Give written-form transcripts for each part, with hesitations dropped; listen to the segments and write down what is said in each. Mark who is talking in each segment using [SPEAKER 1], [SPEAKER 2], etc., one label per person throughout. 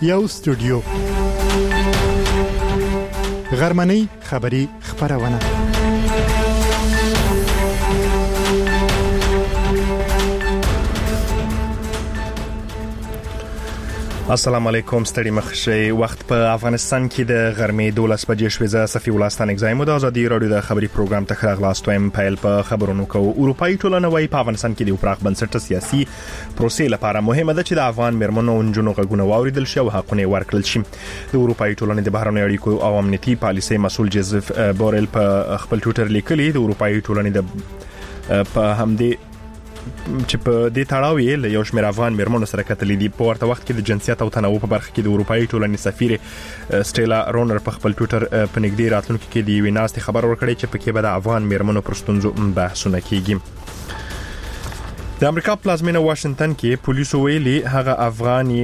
[SPEAKER 1] یو استودیو غرمنۍ خبری خبرونه.
[SPEAKER 2] السلام علیکم، ستړي مخ شئ. وخت په افغانستان کې د غرمې 12 بجې شوې. زه صفي ولستان اگزایم د ازادي رادیو د خبري پروګرام ته خلاص وایم. پیل په خبرونو کو. اروپאי ټولنه وايي په افغانستان کې د پراخ بنسټه سیاسي پروسې لپاره مهمه ده چې د افغان مرمنو او نجونو غږونه واوریدل شي او حقونه ورکړل شي. د اروپאי ټولنې د بهرنیو اړیکو او امنیتي پالیسۍ مسؤل جوزف بورل په خپل ټوئیټر لیکلي د اروپאי ټولنې د په همدې چې په دې تړاو یې له یو شمېر افغان مرمنو سره کتلې دي. په ورته وخت کې د جنسیت او تنوع په برخه کې د اروپאי ټولنې سفیر سټیلا رونر په خپل ټوئیټر په نږدې راتلونکي کې د یوې ناستې خبر ورکړی چې پکې به د افغان مرمنو پر ستونزو بحثونه کیږي. د امریکا پلازمینه واشنگټن کې پولیسو ویلي هغه افغان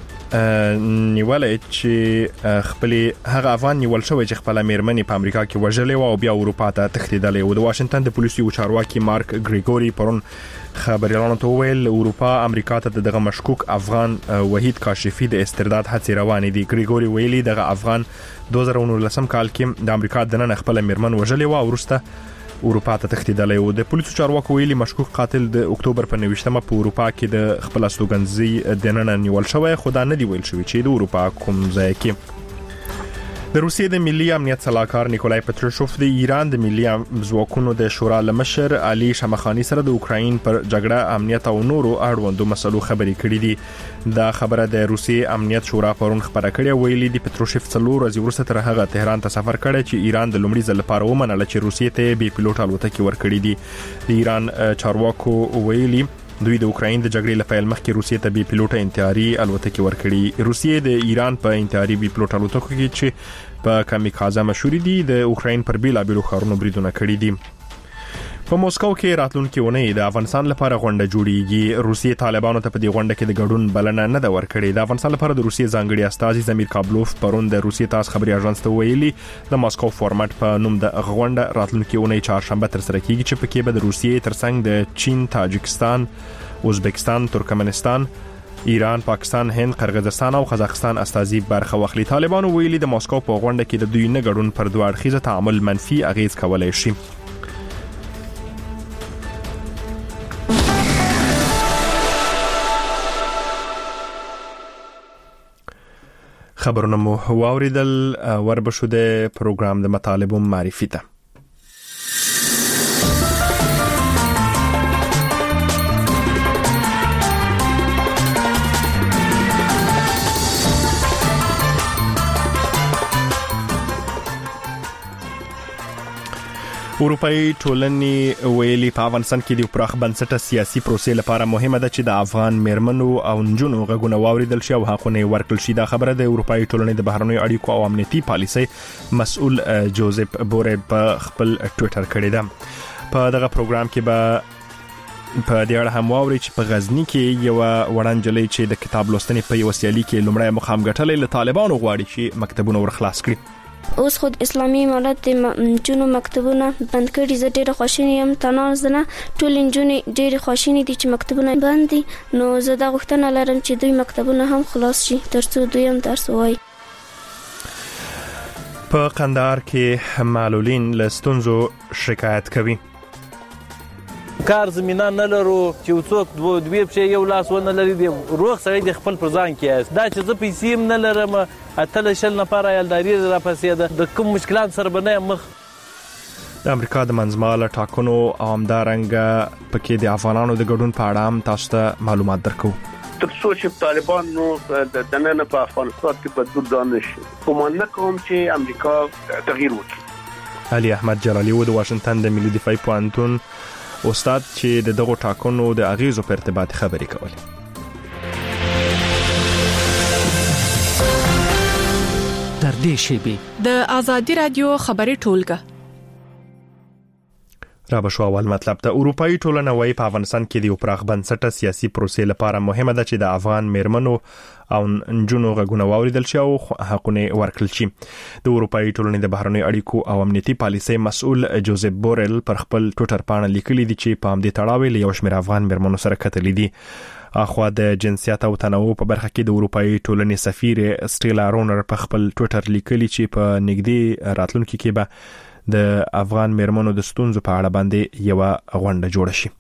[SPEAKER 2] نیولې چې هغه افغان نیول شوی چې خپل مرمنې په امریکا کې وژلې او بیا اروپا ته تښتېدلې و. د واشنگټن د پولیسو چارواکي مارک ګریګوري پرون خبريالانو ته ویل اروپا امریکا ته دغه مشکوک افغان وحید کاشفی د استرداد هڅې روانې دي. ګریګوري ویلي دغه افغان 2019 کال کې د امریکا دننه خپل مرمن وژلې و او وروسته اروپا ته تښتېدلی و. د پولیسو چارواکو ویلي مشکوک قاتل د اکتوبر په 29مه په اروپا کې د خپل استوګنځي دننه نیول شوی، خو دا نه دی ویل شوی چې د اروپا کوم ځای کې. د روسیې د ملي امنیت صلاحکار نیکولای پتروشوف د ایران د ملي ځواکونو د شورا لمشر علي شمخانی سره د اوکراین پر جګړه، امنیت او نورو اړوندو مسلو خبرې کړې دي. دا خبره د روسیې امنیت شورا پرون خبره کړې. ویلي دی پتروشوف 4 ورځې وروسته تر هغه تهران ته سفر کړی چې ایران د لومړي ځل لپاره ومنله چې روسیې ته بي پيلوټ الوتکې ورکړې دي. د ایران چارواکو ویلي دوی د اوکراین د جګړې لپاره مخکې روسیې ته بي پيلوټ انتحاري الوتکې ورکړي. روسیې د ایران په انتحاري بي پيلوټ الوتکو کې چې په کامیکازه مشهور دي د اوکراین پر بیلابیلو ښارونو بریدونه کړي دي. په موسکو کې راتلونکي ونې د افغانستان لپاره غونډه جوړیږي. روسیې طالبانو ته په دې غونډه کې د ګډون بلنه نه ده ورکړې. د افغانستان لپاره د روسیې ځانګړي استازي زمیر کابلوف پرون د روسیې تاس خبري اژانس ته ویلي د موسکو فورمات په نوم د غونډه راتلونکي ونې چهارشنبه تر سره کیږي چې پکې به د روسیې ترڅنګ د چین، تاجکستان، ازبکستان، ترکمنستان، ایران، پاکستان، هند، قرغیزستان او قزاقستان استازي برخه واخلي. طالبانو ویلي د موسکو په غونډه کې د دوی نه ګډون پر دوه اړخیزه تعامل منفي اغیز کولای شي. خبرونه مو واوریدل. وربشو د پروګرام د مطالبو معرفي ته. اروپאי ټولنې ویلي په افغانستان کې د پراخ بنسټه سیاسي پروسې لپاره مهمه ده چې د افغان مرمنو او نجونو غږونه واوریدل شي او حقونه ورکړل شي. دا خبره د اروپאי ټولنې د بهرنیو اړیکو او امنیتي پالیسۍ مسؤل جوزف بورل په خپل ټوئیټر کړی ده. په دغه پروګرام کې به په دې اړه هم واوري چې په غزنی کې یو وړاندجلې چې د کتاب لوستنې په یو سیالي کې لومړی مقام ګټلې له طالبانو غواړي چې مکتبونه ورخلاص کړي.
[SPEAKER 3] اوس خود اسلامي امارت د جنو مکتبونه بند کړي. زه ډېره خوشاله یم. تناز نه ټول انجونې ډېره خوشاله دي چې مکتبونه بند دي. نو زه دا غوښتنه لرم چې دوی مکتبونه هم خلاص شي ترڅو دوی هم درس ووایي.
[SPEAKER 2] په قندهار کې معلولین له ستونزو شکایت کوي.
[SPEAKER 4] کار زمينه نه لرو چې څوک دوی په یو لاس ونه لري دی روغ سړی د خپل پر ځان کې دا چې زه پیسې نه لرم اتل شل نفر یالداري را پسې د کوم مشکلات سره بنه مخ.
[SPEAKER 2] د امریکا د منځمهاله ټاکنو او همدارنګه پکې د افغانانو د ګډون په اړه هم تاسو ته معلومات درکو.
[SPEAKER 5] تر څو چې طالبان نو د دننه په افغانستان کې بدلون رانه شي کوم نه کوم چې امریکا تغییر وکړي.
[SPEAKER 2] علي احمد جلالي و د واشنگټن د ملي دفاعي پوهنتون استاد چې دغه ټاکنو د اغیزو په ارتباط خبرې کولې.
[SPEAKER 6] تر دې شیبې
[SPEAKER 7] د ازادي رادیو خبري ټولګه
[SPEAKER 2] را بشو اول مطلب ته اروپאי ټولنه وايي په افغانستان کې د یو پراخ بنسټه سیاسي پروسې لپاره مهمه ده چې د افغان میرمنو او نجونو غږونه واوریدل شي او حقونه ورکړل شي. د اروپאי ټولنې د بهرنیو اړیکو او امنیتي پالیسۍ مسؤل جوزف بورل پر خپل ټوئیټر باندې لیکلي دي چې په همدې تړاو له یو شمېر افغان میرمنو سره کتلې دي. اخوا د جنسیت او تنوع په برخه کې د اروپאי ټولنې سفیر سټیلا رونر په خپل ټوئیټر لیکلي چې په نږدې راتلونکي کې به د افغان میرمنو د ستونزو په اړه باندې یو غونډه جوړه شي.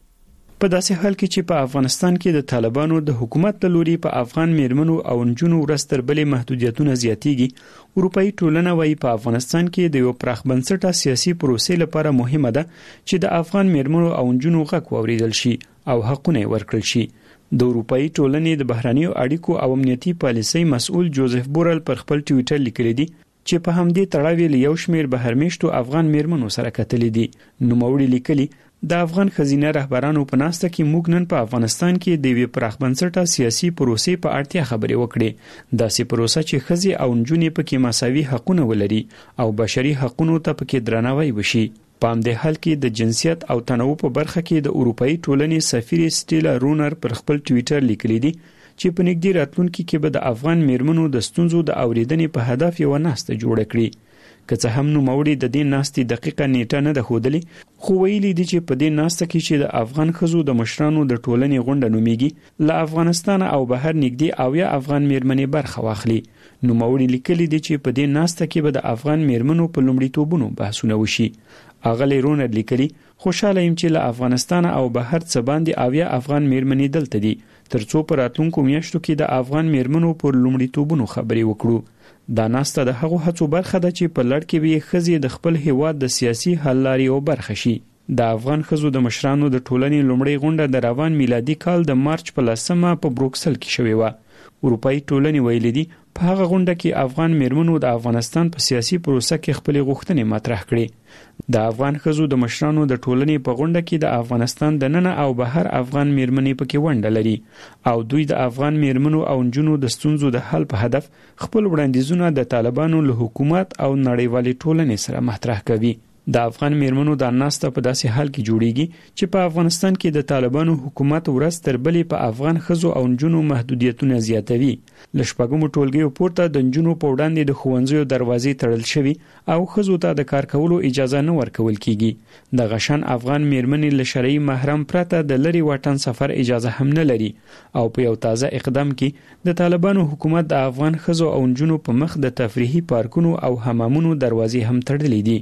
[SPEAKER 6] په داسې حال کې چې په افغانستان کې د طالبانو د حکومت له لوري په افغان میرمنو او نجونو ورځ تر بلې محدودیتونه زیاتېږي، اروپאי ټولنه وايي په افغانستان کې د یو پراخ بنسټه سیاسي پروسې لپاره مهمه ده چې د افغان میرمنو او نجونو غږ واوریدل شي او حقونه ورکړل شي. د اروپאי ټولنې د بهرنیو اړیکو او امنیتي پالیسۍ مسؤل جوزف بورل پر خپل ټوئیټر لیکلی دی چې په همدې تړاو له یو شمېر بهرمېشتو افغان میرمنو سره کتلې دي. نوموړي لیکلي د افغان خزینه رهبرانو په ناسته کې موږ نن په افغانستان کې د یوې پراخ بنسټه سیاسي پروسې په اړتیا خبرې وکړې. داسې پروسه چې ښځې او نجونې پکې مساوي حقونه ولري او بشري حقونو ته پکې درناوی وشي. په همدې حال کې د جنسیت او تنوع په برخه کې د اروپאי ټولنې سفیر سټیلا رونر پر خپل ټوئیټر لیکلی دی چې په نږدې راتلونکي کې به د افغان میرمنو د ستونزو د اوریدنې په هدف یو ناسته جوړه کړي. که څه هم نوموړي د دې ناستې دقیقه نیټه نه ده ښودلې، خو ویلي دي چې په دې ناسته کې چې د افغان ښځو د مشرانو د ټولنې غونډه نومیږي، له افغانستان او بهر نږدې 80 افغان میرمنې برخه واخلي. نوموړي لیکلي دي چې په دې ناسته کې به د افغان میرمنو په لومړیتوبونو بحثونه وشي. اغلی رونر لیکلي خوشاله يم چې له افغانستان او بهر څخه باندې 80 افغان میرمنې دلته دي ترڅو په راتلونکو میاشتو کې د افغان میرمنو پر لومړیتوبونو خبرې وکړو. دا ناسته د هغو هڅو برخه ده چې په لړ کې به ښځې د خپل هیواد د سیاسي حل لارې او برخه شي. د افغان ښځو د مشرانو د ټولنې لومړی غونډه د روان میلادي کال د مارچ په 10 په بروکسل کې شوې و. اروپאי ټولنې ویلي دي په هغه غونډه کې افغان میرمنو د افغانستان په سیاسي پروسه کې خپل غوښتنې مطرح کړې. د افغان ښځو د مشرانو د ټولنې په غونډه کې د افغانستان د ننه او بهر افغان میرمنې پکې ونډه لري او دوی د افغان میرمنو او نجونو د ستونزو د حل په هدف خپل وړاندیزونه د طالبانو له حکومت او نړیوالې ټولنې سره مطرح کوي. د افغان میرمنو د ناسته په داسې حال کې جوړیږي چې په افغانستان کې د طالبانو حکومت ورځ تر بلې په افغان ښځو او نجونو محدودیتونه زیاتوي. له شپږمو ټولګیو پورته د نجونو په وړاندې د ښوونځیو دروازې تړل شوي او ښځو ته د کار کولو اجازه نه ورکول کیږي. د غشن افغان میرمنې له شرعي محرم پرته د لري واټن سفر اجازه هم نه لري او په یو تازه اقدام کې د طالبانو حکومت د افغان ښځو او نجونو په مخ د تفریحي پارکونو او حمامونو دروازې هم تړلې دي.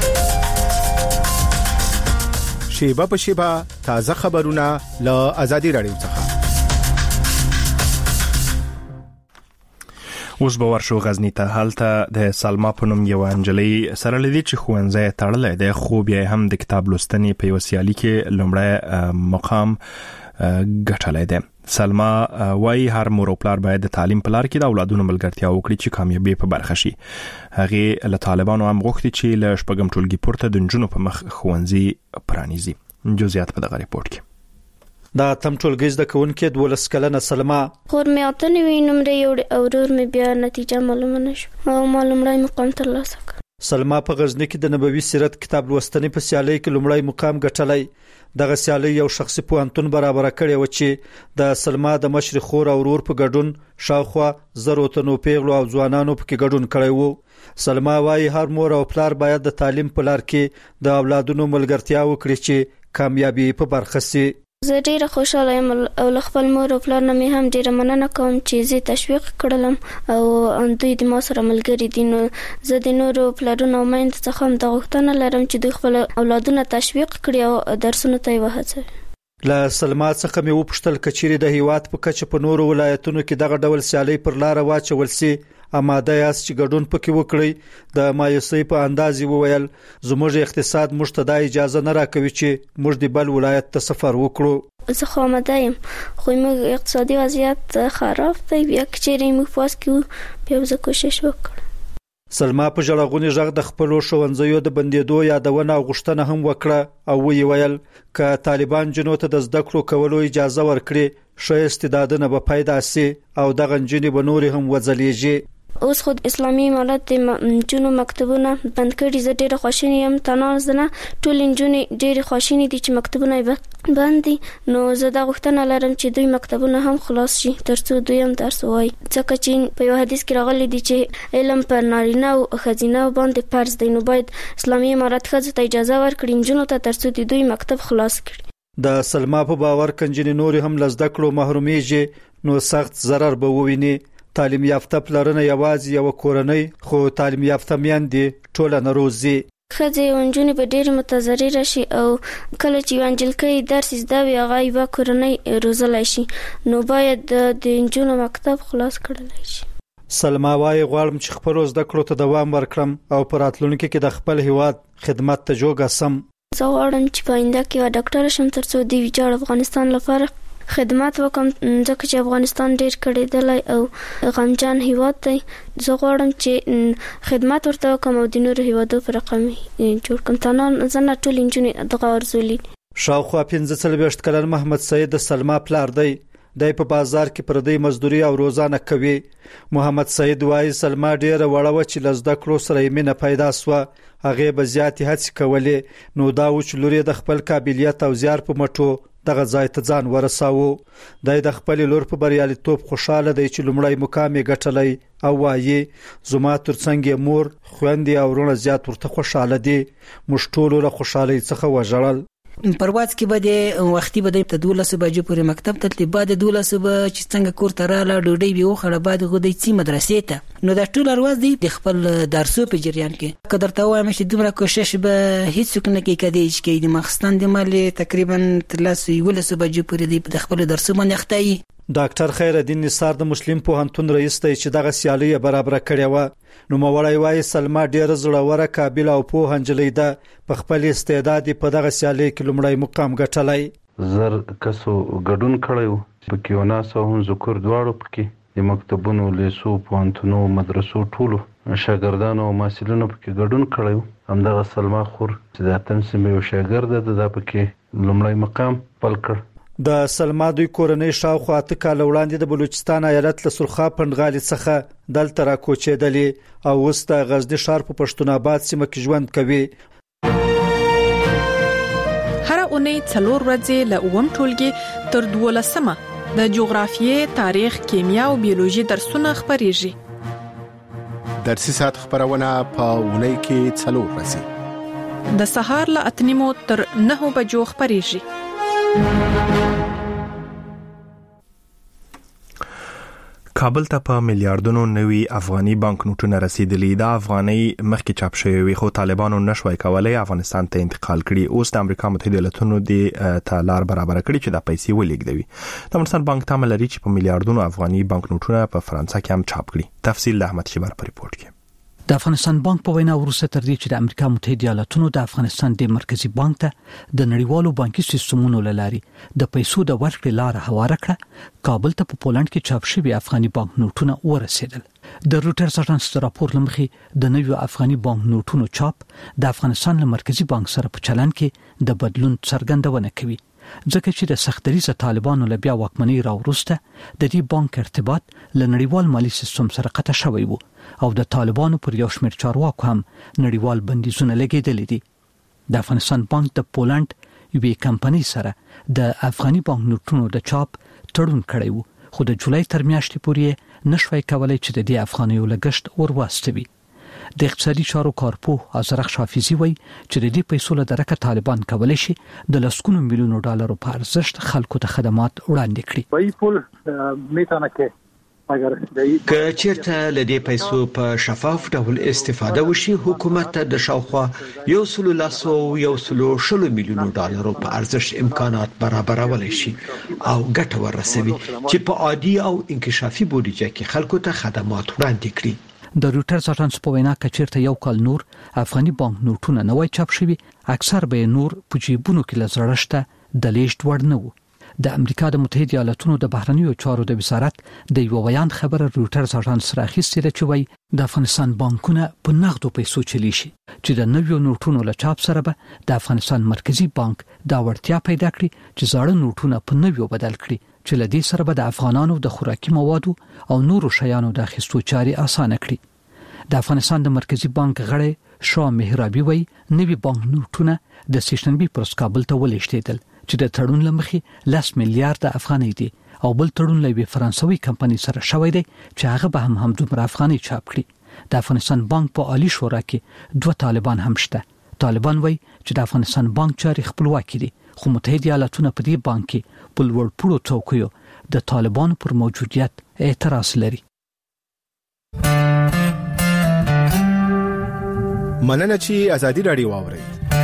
[SPEAKER 7] شیبه په شیبه تازه خبرونه له آزادي رادیو څخه.
[SPEAKER 2] اوس به ورشو غزنی ته. هلته د سلما په نوم یو انجلۍ سره لیدي چې ښوونځی تړلی دی، خو بیا هم د کتاب لوستنې په یو سیالي کې لومړی مقام ګټلی دی. سلما وايي هر مور او پلار باید د تعلیم په لار کې د اولادونو ملګرتیا وکړي چې کامیابی په برخه شي. هغه له طالبانو هم غوښتي چې له شپږم ټولګي پورته د نجونو په مخ ښوونځي پرانیزي. جزئیات په دغه ریپورت کې.
[SPEAKER 8] دا تم ټولګي زده کوونکې 12 کلنه سلما
[SPEAKER 3] خور مې اته نوې نمرې یو اورور مې بیا نتیجه معلومه نشو او معلومړی مقام ترلاسه کړ.
[SPEAKER 8] سلما په غزنی کې د نبوي سیرت کتاب لوستنې په سیالۍ کې لومړی مقام ګټلی. دغه سیالۍ یو شخصي پوهنتون برابر کړی و چې د سلما د مشر خور او ورور په ګډون شاوخوا 1000 تنو پیغلو او ځوانانو په کې ګډون کړی وو. سلما وايي هر مور او پلار باید د تعلیم په لار کې د اولادونو ملګرتیا وکړي چې کامیابی په برخه شي.
[SPEAKER 3] زه ډیره خوشاله یم او خپل مور او پلار نه مې هم ډیره مننه کوم چې زه تشویق کړلم او دوی د ما سره ملګري دي. نو زه د نورو پلارونو او میندو څخه هم د غوښتنه لرم چې دوی خپل اولادونه تشویق کړي او درسونو ته یې وهڅوي.
[SPEAKER 8] له سلما څخه مې وپوښتل کچېرې د هیواد په کچه په نورو ولایتونو کې دغه ډول سیالۍ پر لار واچول سي اماده یاست چې ګډون پکې وکړي. د مایوسۍ په انداز وویل زموږ اقتصاد موږ ته د اجازه نه راکوي چې موږ د بل ولایت ته سفر وکړو.
[SPEAKER 3] زه خو آماده یم خو موږ اقتصادي وضعیت خراب دی، بیا کچېرې موږ پاس کیو بیا زه کوشش وکړم.
[SPEAKER 8] سلما په ژړغوني غږ د خپل ښوونځیو د بندیدو یادونه او غوښتنه هم وکړه او ویل ک طالبان جنو ته د زده کړو کولو اجازه ورکړي ښه استعدادونه به پیدا سي او دغه جنې به نور هم وځلېږي.
[SPEAKER 3] اوس خود اسلامي امارت جنو مکتبونه بند کړي. زه ډیره خوشاله یم، تناز نه ټول انجونی ډیره خوشاله دي چې مکتبونه بند دي. نو زه دا غوښتنه لرم چې دوی مکتبونه هم خلاص شي ترڅو دوی هم درس وایي، ځکه چې په یو حدیث کې راغلی دی چې علم پر نارینه او ښځینه باندې فرض دی. نو باید اسلامي امارت ښځو ته اجازه ورکړي انجونو ته ترڅو دوی مکتب خلاص کړي.
[SPEAKER 8] د سلما په باور کنجنې نور هم لزده کړو محرومیږي نو سخت ضرر به وویني. تعلیم یافته پلرونه یوازې یو کورنۍ خو تعلیم یافته میندې ټولنه روزي.
[SPEAKER 3] ښځې او نجونې به ډېرې متضرره شي او کله چې یو نجلۍ درس زده وي هغه یوه کورنۍ روزلی شي، نو باید د نجونو مکتب خلاص کړلی شي.
[SPEAKER 8] سلما وايي غواړم چې خپل زده کړو ته دوام ورکړم او په راتلونکي کې د خپل هیواد خدمت ته جوګه سم.
[SPEAKER 3] زه غواړم چې په آینده کې یوه ډاکټره شم ترڅو د ویجاړ افغانستان لپاره خدمت وکم، ځکه چې افغانستان ډېر کړېدلی او غمجن هیواد دی. زه غواړم چې خدمت ورته وکم او د نورو هیوادو په رقم جوړ کړم. تنها زه نه ټول نجونې دغه آرزو لري.
[SPEAKER 8] شاوخوا 45 کلن محمد سید د سلما پلار دی. د په بازار کې پردی مزدوري او روزانه کوي. محمد سید وايي سلما ډېره وړه و چې لزده کړو سره مینه پیدا سوه، هغه به زیاتې هڅې کولې. نو دا و چې لور د خپل قابلیت او زیار په مټو دغه ځای ته ځان ورساوه. د خپل لور په بریالیتوب خوشاله دی چې لومړی مقام یې ګټلی او وايي زما ترڅنګ مور خويندې او ورونه زیات ورته خوشاله دي. موږ ټول له خوشالۍ څخه وژړل.
[SPEAKER 9] پرواز کې به وختي به د 12 بجې پورې مکتب ته بعد 12 به چې څنګه کور ته رااله ډوډۍ به وخوړه بعد غوډۍ چې مدرسې ته. نو دا ټول ارواز دي د خپل درسو په جریان کې قدر ته وایم چې دومره کوشش به هیڅ نه کوي کدي چې د مخستان د مال تقریبا 13 بجې پورې د خپل درسو باندې اخته.
[SPEAKER 8] ډاکټر خیرالدین نثار د مسلم پوهنتون رئیس دی چې دغه سیالي برابر کړې و. نو مولای وايي سلما ډېر زړوره قابل او پوه نجلۍ ده، په خپل استعداد په دغه سیالي کې لومړی مقام ګټلی.
[SPEAKER 10] زر کسو ګډون کړیو پکې وناسو هم ذکر دواړو پکې د مکتبونو لیسو پوهنتونو مدرسو ټولو شاګردانو او محصلینو پکې ګډون کړیو. همدغه سلما خور چې د اتم سیمې یو شاګرد ده د پکې لومړی مقام خپل کړ.
[SPEAKER 8] د سلما دوی کورنۍ شاوخوا 8 کال وړاندې د بلوچستان ایالت له سرخا پندغالي څخه دلته را کوچېدلې او اوس د غزنی ښار په پښتون آباد سیمه کې ژوند کوي.
[SPEAKER 11] هر اونۍ 4 ورځې له اوم ټولګي تر 12مه د جغرافیې، تاریخ، کیمیا او بیولوژي درسونه خبرېږي.
[SPEAKER 7] درسي ساعت خبرونه په اونۍ کې 4 ورځې
[SPEAKER 11] د سهار له 8 تر 9 بجو خبرېږي.
[SPEAKER 2] کابل ته په میلیارډونو نوي افغاني بانک نوټونه رسیدلي. د افغاني مخکې چاپ شوی وي خو طالبانو نشوي کولای افغانستان ته انتقال کړي. اوس د امریکا متحده ایالاتونو د تالار برابر کړي چې د پیسې ولېږدوي. د افغانستان بانک تمه لري چې په میلیارډونو افغاني بانک نوټونه په فرانسه کې هم چاپ کړي. تفصیل د احمد شیبر په ریپورت کې.
[SPEAKER 12] د افغانستان بانک په وینا وروسته تر دې چې د امریکا متحده ایالاتونو د افغانستان د مرکزی بانک ته د نړیوالو بانکي سیستمونو لاري د پیسو د ورکړې لار هواره کړه، کابل ته په پولند کې چاپ شوی افغاني بانک نوټونه ورسېدل. د روټرز اژانس راپور لمخې د نویو افغاني بانک نوټونو چاپ د افغانستان له مرکزی بانک سره په چلن کې د بدلون څرګندونه کوي، ځکه چې د سختريزه طالبانو له بیا واکمنۍ راوروسته د دې بانک ارتباط له نړیوال مالی سیستم سره قطع شوی وو او د طالبانو پر یو شمېر چارواکو هم نړیوال بندیزونه لګیدل دي. د افغانستان بانک د پولند یوې کمپنۍ سره د افغاني بانک نوټونو د چاپ تړون کړی وو، خو د جولای تر میاشتې پورې نشوي کولای چې د دې افغانیو لګښت ورواستوي. د اقتصادي چارو کارپوه ازرخ حافظي وایي چې د دې پیسو له درکه طالبان کولای شي د لسګونو میلیونو ډالرو په ارزښت خلکو ته خدمات وړاندې کړي.
[SPEAKER 13] وایي پول میتونه کې
[SPEAKER 14] که چیرته لدې پیسو په شفاف ډول استفاده وشي، حکومت ته د شاوخوا 1.1 میلیونو ډالرو په ارزښت امکانات برابرولای شي او ګټه ورسوي چې په عادي او انکشافي بودیجه کې خلکو ته خدمات وړاندې کړي.
[SPEAKER 12] د روټرز اژانس په وینا کچیرته یو کال نور افغاني بانک نوټونه نوای چاپ شوي، اکثر به نور په جیبونو کې لزړشته د لیشت وړ نه وو. د امریکا د متحده ایالاتونو د بهرنیو چارو د وزارت د یو بیان خبره روټرز اژانس راخیستې چې وایي د افغانستان بانکونه په نغدو پیسو چلی شي چې د نویو نوټونو له چاپ سره به د افغانستان مرکزی بانک دا وړتیا پیدا کړي چې زاړه نوټونه په نویو بدل کړي چې لدی سره به د افغانانو د خوراکي موادو او نورو شیانو د اخیستو چارې اسانه کړي. د افغانستان د مرکزی بانک غړی شاه مهرابي وایي نوي بانک نوټونه د سیشنبي پر کابل ته ولېږدېدل چې د تړون لمخې 10 میلیارډ افغانۍ دي او بل تړون له فرانسوي کمپنۍ سره شوی دی چې هغه به هم دومره افغانۍ چاپ کړي. د افغانستان بانک په عالی شورا کې 2 طالبان هم شته. طالبان وایي چې د افغانستان بانک چاري خپلواکي دي خو متحده ایالاتونه په دې بانک کې په لوړ پوړو څوکیو د طالبانو پر موجودیت اعتراض لري.
[SPEAKER 7] مننه چې ازادي رادیو واوري.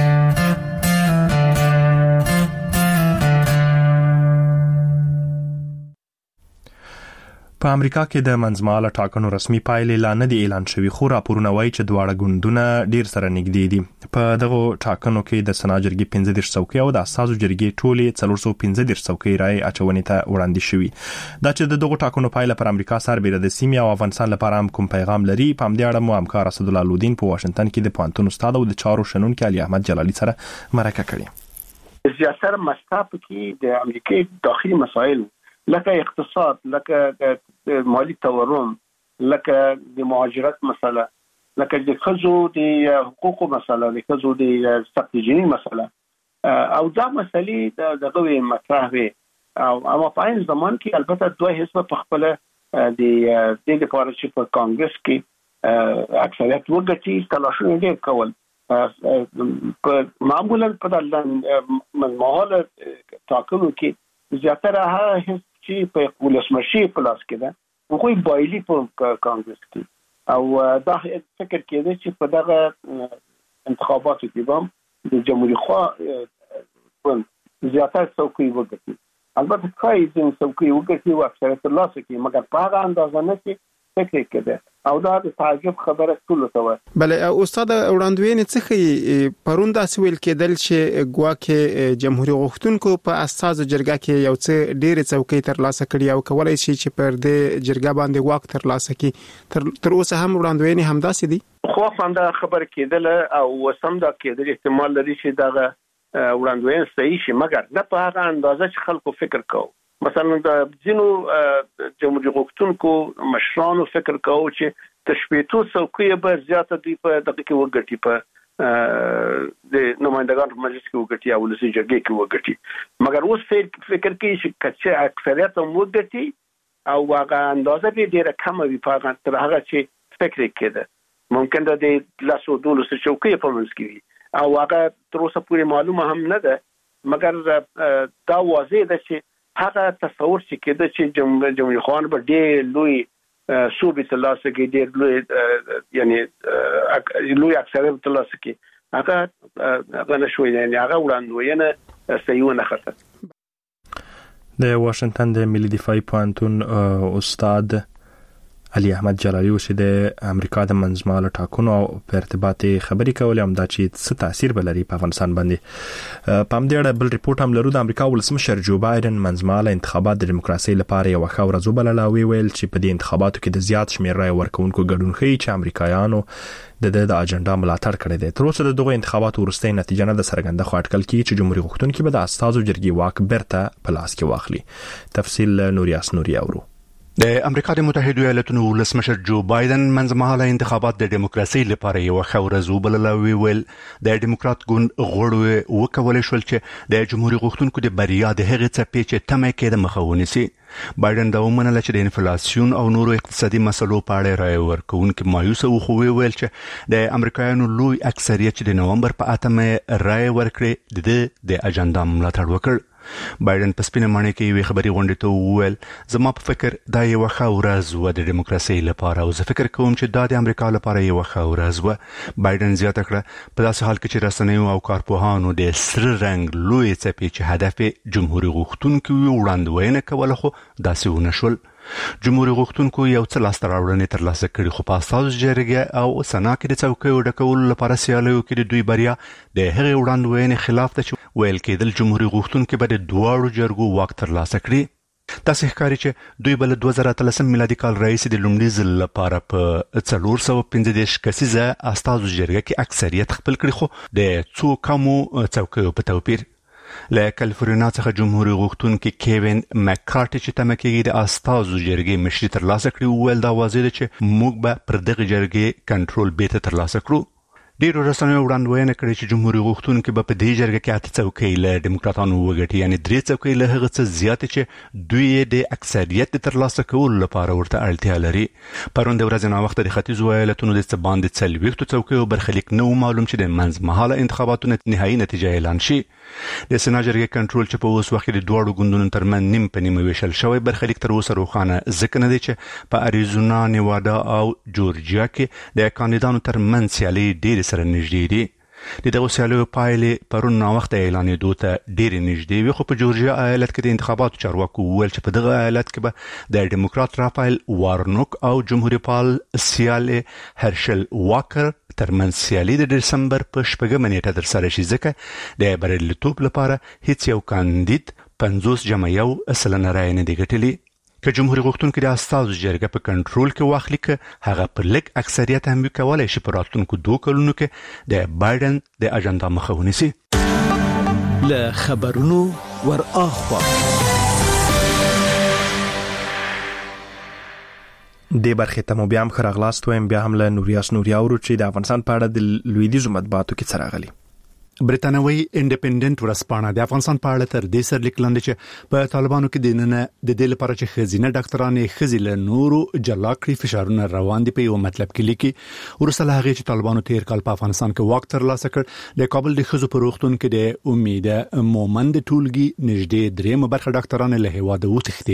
[SPEAKER 2] په امریکا کې د منځمهاله ټاکنو رسمي پایلې لا نه دي اعلان شوي خو راپورونه وایي چې دواړه ګوندونه ډیر سره نږدې دي. په دغه ټاکنو کې د سنا جرګې 15 څوکۍ او د اساسو جرګې ټولې 415 څوکۍ رای اچونې ته وړاندې شوي. دا چې دغه ټاکنو پایله پر امریکا سربېره د سیمې او افغانستان لپاره هم کوم پیغام لري په همدې اړه مو همکار اسدالله لودین په واشنگټن کې د پوهنتون استاد او د چارو شنونکي علي احمد جلالي سره مرکه کړې.
[SPEAKER 5] زیاتره مساپ کې د امریکای داخلي مسایل لکه اقتصاد، لکه مالی تورم، لکه د مهاجرت مسله، لکه د خزو د حقوقو مسله، د خزو د استراتیژي مسله او دا مسلې دغه مطرح وي او اما په این زمان کې البته دوه حزب په خپل د لپاره چې په کانګرس کې اکثریت وګټي تلاشونه ډېر کول. معمولا په منځمهاله ټاکنو کې زیاتره هغه حزب چې په ولسمشي په لاس کې ده خو بایلی په کانګرس کې او دا فکر کېده چې په دغه انتخاباتو کې هم د جمهوریت خوا زیاتره څوکۍ وګټي. البته خای ځین څوکۍ وګټي او اکثریت ترلاسه کړي مګر په هغه اندازه نه چې فکر کېده او دا د تعجب خبره ټول ته و.
[SPEAKER 15] بل استاد وړاندوینې څخه پرون دا سویل کېدل چې ګواکې جمهوریت غوښتونکو په اساسو جرګه کې یو څه ډېر څوکۍ ترلاسه کړي او کولای شي چې پر دې جرګه باندې واک ترلاسه کړي. تر اوسه هم وړاندوینې همداسې دي. خو
[SPEAKER 5] څنګه خبر کېدل او سم دا کېدل احتمال لري چې دا وړاندوین صحیح شي مګر نه په هغه اندازه چې خلکو فکر کوي. مثلا د ځینو جمهوریت غوښتونکو مشرانو فکر کوي چې تشبیهتو څوکۍ به زیاته دی په دغه کې وګټي په د نمائندګانو په مجلس کې وګټي او ولسي جرګې کې وګټي مګر اوس فکر کوي چې کچې اکثریت وګټي او هغه اندازه به ډیره کم وي په تر هغه چې فکر کېده. ممکن د 12 څوکۍ په منځ کې وي او هغه تر اوسه پورې معلومه هم نه ده مګر دا واضح ده چې هغه تصور چې کېده چې جمهوریت خان به ډېر لوی صوبې ترلاسه کړي ډېر لوی یعنی لوی اکثریت ترلاسه کړي هغه نشوي یعنی هغه وړاندوینه صحیح نه خطر.
[SPEAKER 2] د واشنگټن د ملي دفاعي پوهنتون استاد علي احمد جلالي چې د امریکا د منځمهاله ټاکنو په ارتباط خبري کولې هم دا چې څه تاثیر بلري په افغانستان باندې. په همدې اړه بل ریپورت هم لرو. د امریکا ولسمشر جو بایدن منځمهاله انتخابات د دیموکراسي لپاره یو ښه ورځ وبلله او ویل چې په دې انتخاباتو کې د زیات شمېر رای ورکوونکو ګډون ښیي چې امریکایانو د اجنډا ملاتړ کړی دی. تر اوسه دغه انتخاباتو وروستۍ نتیجه نه د څرګنده خو اټکل کیږي چې جمهوریت غوښتونکي به د اساسو جرګې واک برته په لاس کې واخلي. تفصیل نوریاس نوري اورو.
[SPEAKER 16] د امریکا د متحده ایالاتونو ولسمشر جو بایدن منځمهاله انتخابات د دیموکراسي لپاره یو ښه ورځ وبلله ویل د دیموکرات ګوند غړو وکولای شول چې د جمهوریت غوښتونکو د بریا د هغې څپې چې تمه کېده مخه ونیسي. بایدن دا ومنله چې د انفلاسیون او نورو اقتصادي مسلو په اړه رای ورکوونکي مایوسه وو ویل چې د امریکایانو لوی اکثریت چې د نومبر په 8 رای ورکړي د اجنډا ملاتړ وکړ. بایدن په سپینه ماڼۍ کې یوې خبري غونډې ته وویل زما په فکر دا یو ښه ورځ و د دیموکراسي لپاره او زه فکر کوم چې دا د امریکا لپاره یو ښه ورځ و. بایدن زیاته کړه په داسې حال کې چې رسنیو او کارپوهانو د سره رنګ لوی څپې چې هدف جمهوریت غوښتونکو وړاندوینه کوله خو داسې ونه شول. جمهوریت غوښتونکو یو څه لاسته راوړنې ترلاسه کړي خو په اساسو جرګه او سنا کې د څوکیو ډکولو لپاره سیالیو کې د دوی بریا د هغې وړاندوینې خلاف ده چې ویل کېدل جمهوریت غوښتونکي به د دواړو جرګو واک ترلاسه کړي. تاسې ښکاري چې دوی بل 2013 میلادي کال راهیسې د لومړي ځل لپاره په 415 کسیزه اساسو جرګه کې اکثریت خپل کړي خو د څو کمو څوکیو په توپیر. له کالیفورنیا څخه جمهوریت غوښتونکي کیوین مکارټي چې تمه کوي د استازو جرګې مشري ترلاسه کړي وویل دا واضح ده چې موږ به پر دغه جرګې کنټرول بیرته ترلاسه کړو. ډیرو رسنیو وړاندوینه کړې چې جمهوریت غوښتونکي به په دې جرګه کې 8 څوکۍ له ډیموکراتانو وګټي، یعنی 3 څوکۍ له هغه څه زیاتې چې دوی د اکثریت د ترلاسه کولو لپاره ورته اړتیا لري. پرون د ورځې ناوخته د ختیځو ایالتونو د څه باندې 40 څوکیو برخلیک نه معلوم چې د منځمهاله انتخاباتو نهایي نتیجه اعلان شي. د سنا جرګې کنټرول چې په اوس وخت کې د دوړو ګوندونو ترمن نیم په نیمه ویشل شوی برخلیک تر اوسه روښانه ځکه نه دی چې په اریزونا، نیوادا او جورجیا کې د کاندیدانو ترمن سیالي ډېر سره نږدې دي. د دغه سیالیو پایلې پرون ناوخته اعلانېدو ته ډېرې نږدې وي، خو په جورجیا ایالت کې د انتخاباتو چارواکو وویل چې په دغه ایالت کې به د ډیموکرات رافایل وارنوک او جمهوریت پال سیال هرشل واکر ترمنځ سیالي د دسمبر په 8 نیټه ترسره شي، ځکه د بریالیتوب لپاره هیڅ یو کاندید 50.1% رایې نه دي ګټلي. که جمهوریت غوښتونکي د استازو جرګه په کنټرول کې واخلي که هغه پر لږ اکثریت هم وکولای شي په راتلونکو 2 کلونو کې د بایدن د اجنډا مخه ونیسي.
[SPEAKER 17] له خبرونو ور اخوا
[SPEAKER 2] د برخې ته مو بیا هم ښه راغلاست وایم. بیا هم له نوریاس نوریا اورو چې د افغانستان په اړه د لویدیځو مطبوعاتو کې څه راغلي.
[SPEAKER 16] برتانوي انډیپندنت ورځپاڼه د افغانستان په اړه تر دې سره لیکل چې په طالبانو کې د نن د دې لپاره چې خزینه ډاکټرانې خزي له نورو جلا کړی فشارونه روان دي په یو مطلب کې لیکي. ورسره هغه چې طالبانو تیر کال په افغانستان کې واک ترلاسه کړ، د کابل د خزو په روغتون کې د امید مومند ټولګي نږدې 3 برخه ډاکټران له هواده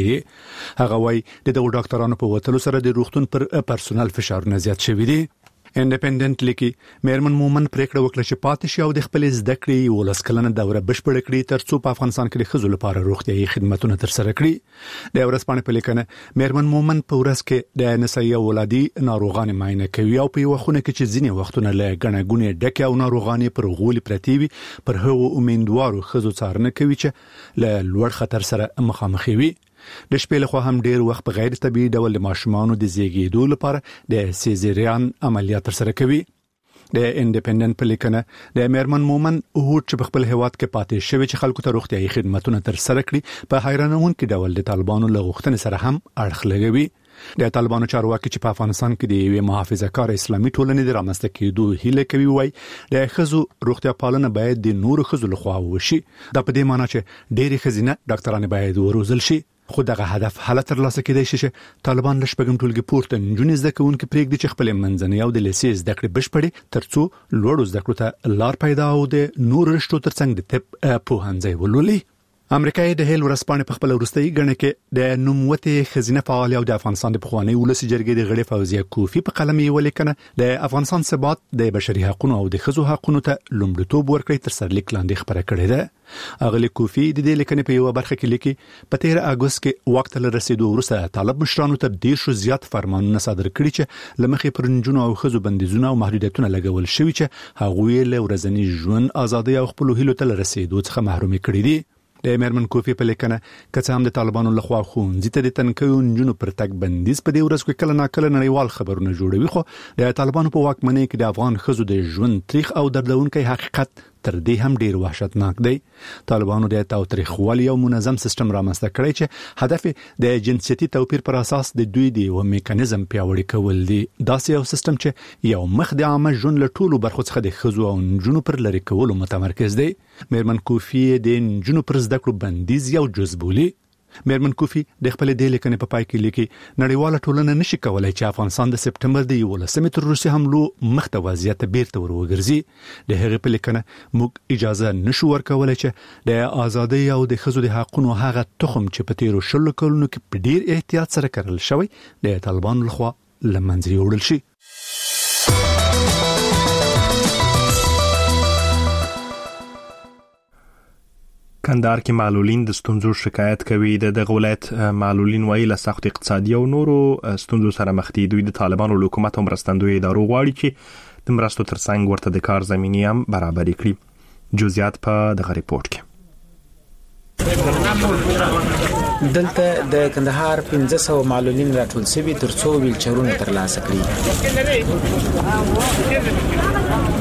[SPEAKER 16] وتښتي. هغه وايي د دغو ډاکټرانو په وټلو سره د روغتون پر پرسونل فشارونه زیات شوي دي. انډیپندنت لیکي مېرمن مومن پریکړه وکړه چې پاتې شي او د خپل زده کړې 12 کلنه دوره بشپړ کړي ترڅو په افغانستان کې د خزو لپاره روغتيایي خدماتونه ترسره کړي. د ورځپاڼې په لیکنه مېرمن مومن په ورځ کې د نسایي ولادي ناروغان معاینه کوي او په یو خونه کې چې ځینې وختونه له غنګونې ډکه او ناروغانې پر غولي پرتی وي پر هغو امیندوارو خزو څارنه کوي چې له لوړ خطر سره مخامخ وي. د شپې لخوا هم ډیر وخت په غیر طبيعي ډول د ماشومانو د زیږیدو لپاره د سیزریان عملیات ترسره کوي. د انډیپندنت په لیکنه د مېرمن مومن هوټ چې په خپل هیواد کې پاتې شوی چې خلکو ته روغتيایي خدماتونه ترسره کړي په حیرانونکي ډول د طالبانو له غوښتنې سره هم اړخ لګوي. د طالبانو چارواکي چې په افغانستان کې د یوې محافظه‌کار اسلامي ټولنې د رامنځته کېدو هیله کوي وای د خزو روغتیا پالنه باید د نورو خزو لخوا وشي. دا په دې معنی چې ډېری خزینه ډاکټرانه باید وروزل شي. خو دغه هدف حالت ترلاسه کېدای شي چې طالبان لشپګم ټولګي پورته نجونې زده کوونکي پرېږدي چې خپل منځنۍ او د لیسې زده کړې بشپړي ترڅو لوړو زده کړو ته لار پیدا او د نور رشتو ترڅنګ د طب پوهنځي ولولي. امریکای د هیل ورځپاڼې په خپل وروستۍ غنډه کې د نوموتې خزینه فعال او د افغانستان د پخوانی ولسی جرګې د غړي فوزیه کوفی په قلم یې ولیکنه د افغانستان ثبات د بشري حقوقو او د خزو حقوقو ته لومړیتوب ورکړي تر سرلیک لاندې خبره کړې ده. اغلی کوفی د دې لیکنې په یو برخه کې لیکي په 13 اگست کې وخت له رسیدو وروسته طالب مشرانو ته ډیر شو زیات فرمانونه صادر کړي چې لمخې پر نجونو او خزو بندیزونه او محدودیتونه لګول شوي چې هغوی له ورځنی ژوند ازادي او خپل هیلو ته رسیدو څخه محروم کړي دي. د مېرمن کوفی په لیکنه کڅ هم د طالبانو لخوا خونځي ته د تنکیو نجونو پر تک بندیز په دې ورځ کې کله ناکله نړیوال خبرونه جوړوي، خو د طالبانو په واکمنۍ کې د افغان خزو د ژوند تاریخ او دردونکي حقیقت تر دې هم ډیر وحشتناک دی. طالبانو د تاوتریخوالي او منظم سیستم رامنځته کړی چې هدف د جنسيتي توپیر پر اساس د دوی دی او میکانیزم پیاوړی کول دي. داسې یو سیستم چې یو مخ د عامه ژوند له ټولو برخو څخه د خزو او نجونو پر لری کولو متمرکز دی. مېرمن کوفی د نجونو پر زده کړو بندیز یو جز بولي. مېرمن کوفی د خپل د لیکنې په پای کې لیکي نړیواله ټولنه نشي کولای چې افغانستان د سپټمبر د 11 تروریستي حملو مخته وضعیت بیرته وګرځي. د هغې په لیکنه موږ اجازه نشو ورکولای چې د ازادۍ او د خزو د حقوقو هغه تخم چې په تیرو شلو کلونو کې په ډیر احتیاط سره کرل شوی د طالبانو لخوا لمنځه وړل شي.
[SPEAKER 2] کندهار کې معلولین د ستونزو شکایت کوي. د ولایت معلولین وایي له سخت اقتصادي او نورو ستونزو سره مخ دي. دوی د طالبانو له حکومت هم مرستندوی ادارو غواړي چې د مرستو ترڅنګ ورته د کار زمینه هم برابر کړي. جزئیات په دغه ریپورت کې.
[SPEAKER 18] دلته د کندهار 1500 معلولین راټول شوي ترڅو ویلچرونه ترلاسه کړي.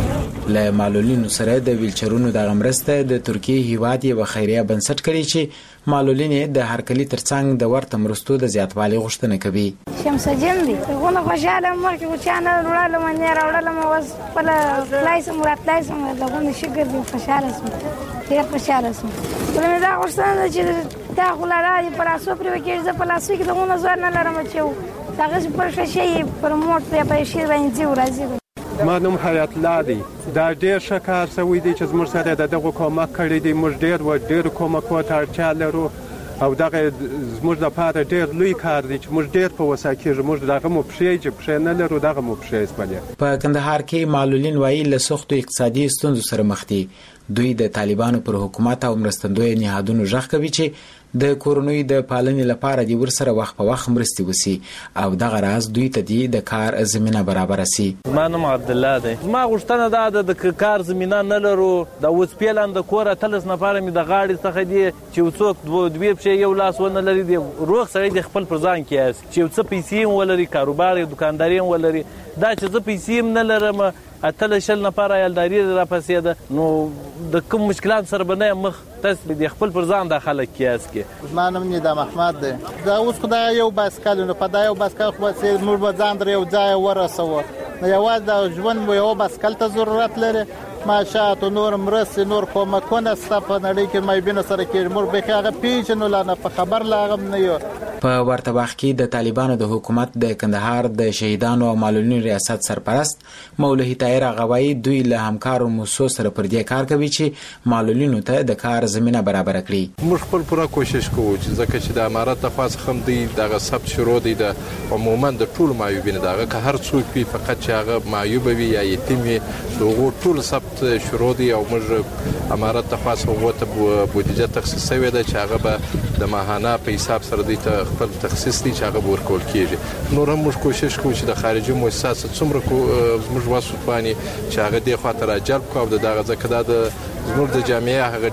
[SPEAKER 18] له معلولینو سره د ویلچرونو د غمرسته د ترکیه هیواد یو خیریه بنسټ کړی چې معلولین د هرکلی ترڅنګ د ورته مرستو د زیاتوالي غوښتنه کوي.
[SPEAKER 19] شمس جن دي غونه خوشاله مکه و چانه وړاله منه راوړاله مو وس په لایسم راتلایسم دغه شګر دي خوشاله سم ډیر خوشاله سم. ولې دا غوښتنه چې دا غلارای په لاسو پر وکړ ز په لاسو کې دغه زور نه لرم چې هغه پر شي پر موټ په شي باندې ورازي.
[SPEAKER 20] ما نوم حیات الله دی. دا ډیر ښه کار شوی دی چې زموږ سره دغه کومک کړی دی. موږ ډیر کومک ته اړتیا لرو او دغه زموږ لپاره ډیر لوی کار دی چې موږ ډیر په وساکیږو. موږ دغه مو پښې نه لرو دغه مو پښې سپلې. په
[SPEAKER 18] کندهار کې معلولین وایي له سختو اقتصادي ستونزو سره مخ دي. دوی د طالبانو پر حکومت او مرستندوی نهادونو ژغ کوي چې د کورونوي د پالنې لپاره د ورسره وخت په وخت مرستي وسی او دغه راز دوی ته د کار زمينه برابر سي.
[SPEAKER 4] ما نوم عبد الله دی. ما غوښتنه ده د کار زمينه نه لرو. د وسپیلان د کور تلس نفر می د غاړي څخه دی چې څوک دوی په یو لاس ونه لري دی روغ سره د خپل پرځان کیاس چې څه پیسې ولري کاروبار دکانداري ولري دا چې څه پیسې نه لرم اتل شل نفر یالداري را پسې ده نو د کوم مشکلات سره بنه مخ تاسو د خپل پرځان داخله کیاس کې.
[SPEAKER 13] ما نوم نظام احمد دی. دا اوس خدای یو باسکل نو په دا یو باسکل خو به موږ به ځان در یو ځای ورسوو. یوازې د ژوند مو یو باسکل ته ضرورت لري. ماشاءت نور مرسي نور کومکونه ستاسو نړۍ کې مې بینه سره کې مور به هغه پیژنو لا نه په خبر لاغم نه یو.
[SPEAKER 18] په ورته وخت کې د طالبانو د حکومت د کندهار د شهیدانو او معلولینو ریاست سرپرست مولوی طاهر غوایی دوی له همکارو موسسو سره پر دې کار کوي چې معلولینو ته د کار زمينه برابر کړي.
[SPEAKER 21] موږ خپل پوره کوشش کوو چې ځکه چې د امارات د خاص خم دی دغه ثبت شروع دی د عموما د ټول معیوبین دغه که هر څوک وي فقط چې هغه معیوب وي یا یتیم وي دغه ټول ثبت شروع دی او موږ امارات د خاص وته بودیجه تخصیص شوی دی چې هغه به د ماهانه په حساب سره دی ته خپل تخصیص دی چې هغه ورکول کیږي. نور هم موږ کوشش کوو چې د خارجي مؤسسات څومره موږ واسطوانی چې هغه د خاطر جلب کوو دغه ځکه د زموږ د جامعه هغه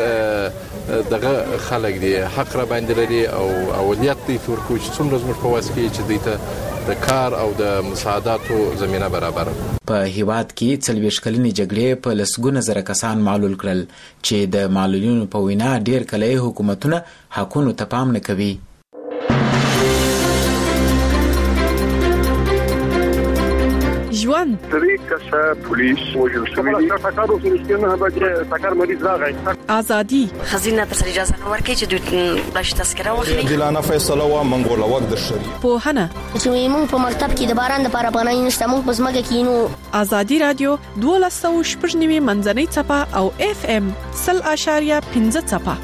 [SPEAKER 21] ډیر دغه خلک دی حق را باندې لري او اولیت دی ورکو چې څومره زموږ په واسطه کې چې دی ته د کار او د مساعداتو زمينه برابر.
[SPEAKER 18] په هیواد کې 40 کلنې جګړې په لسګونه زره کسان معلول کړل چې د معلولینو په وینا ډیر کله حکومتونه حقونو ته پام نه کوي.
[SPEAKER 11] ژوند
[SPEAKER 22] طریقه پولیس وجل شوی دی تاکارو سرشتنه به تاکار مریض راغی
[SPEAKER 11] ازادي
[SPEAKER 23] خزینه ته اجازه نه ورکړي چې دوی بلش تذکره واخلي.
[SPEAKER 24] دلانه فیصله وا منګول وخت در شری
[SPEAKER 11] په هنه
[SPEAKER 23] چې موږ په مکتب کې د باران د لپاره پناه نشته موږ په ځمکه کې نو
[SPEAKER 11] ازادي رادیو 12.9 منځنۍ چپه او FM 0.15 چپه.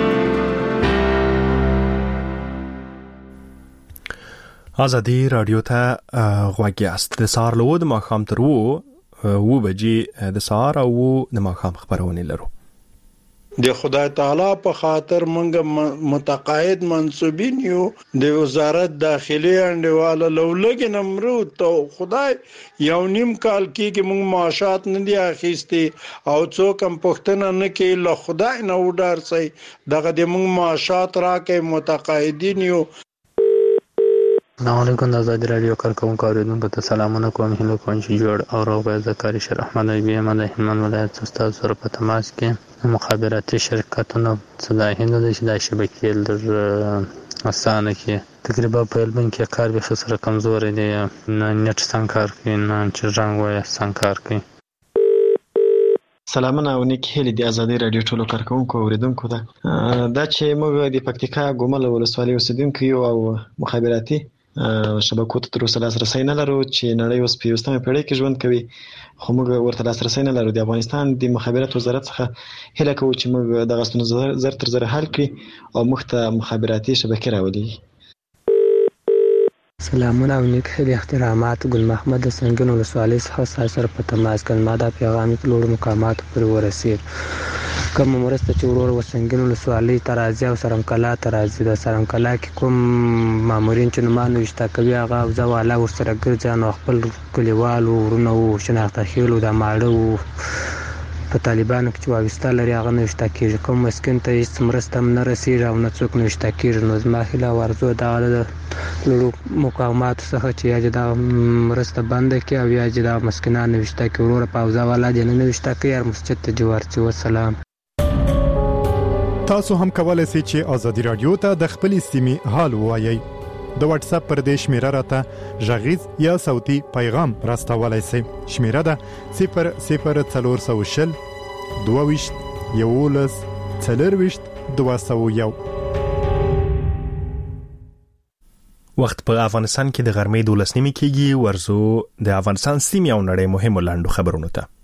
[SPEAKER 2] ازادي رادیو ته غوږیاست. د سهار له د ماښام تر 2 بجې د سهار او د ماښام خبرونه لرو.
[SPEAKER 25] د خدای تعالی په خاطر مونږ متقاعد منصوبین یو د وزارت داخلي انډیواله لولګ نمرو ته خدای یو نیم کال کې مونږ معاشات نه دی اخیستي او څوک هم پښتنه نه کوي له خدای نه وډار سي دغه د مونږ معاشات راکې متقاعدین یو.
[SPEAKER 26] السلام علیکم د آزادی رادیو کارکونکو اوریدونکو ته سلامونه کوم. هیله کوم چې جوړ او روغ به ذکر شر احمد ابي احمد هلمند ولایت استاد سره په تماس کې مخابراتي شرکتونو صلاحیت د شبکې در اسانه کې تقریبا په هلمند کې کار به سره کمزور دي نه نت څنګه کار کوي نه چې رنګ وای څنګه کار کوي.
[SPEAKER 27] سلامونه او نیک هیله د آزادی رادیو ټولو کارکونکو اوریدونکو ته دا چې موږ د پکتیکا ګومل ولسوالۍ اوسیدونکو یو او مخابراتي شبکو ته تر اوسه لاسرسي نه لرو چې نړۍ اوس په 21مه پیړۍ کې ژوند کوي خو موږ ورته لاسرسي نه لرو. د افغانستان د مخابرات وزارت څخه هیله کوو چې موږ د غستونو زر تر زر حل کړي او مخته مخابراتي شبکې راولي.
[SPEAKER 26] سلامونه او نیک هیله احترامات ګل محمد سنگن ولسوالۍ څخه سره په تماس کې ما دا پیغام لوړ مقامات پر ورسید کوم مرسته چې ورور وسنګن ولسوالۍ ترازی او سرمکلا ترازی د سرمکلا کې کوم مامورین چې نمانو وشتا کوي هغه ځواله ورسره ګرځي نو خپل کلیوالو ورونو شناخته خېلو د ماړو په طالبانو کې چې وابسته لري هغه نوښت کیږي، کوم مسکین ته هیڅ مرسته نه رسیږي او نه څوک نوښت کیږي. نو زما هیله ورزو دا لړو مقاومت څخه چې یا دا مرسته بند کړي او یا دا مسکینان نوښت کوي ورور پاوزا والا دي نه نوښت کوي هر مسجد ته جوړ. والسلام.
[SPEAKER 1] تاسو هم کولای شئ چې آزادي رادیو ته د خپل سیمې حال ووایي. د واتس اپ پر دې شمیره راته غږیز یا صوتي پیغام راستولای شئ. شمیره ده 00420 22 11 40 201.
[SPEAKER 2] وخت په افغانستان کې د غرمې 12 نیمې کېږي. ورزو د افغانستان سیمې او نړۍ مهمو لاندو خبرونو ته.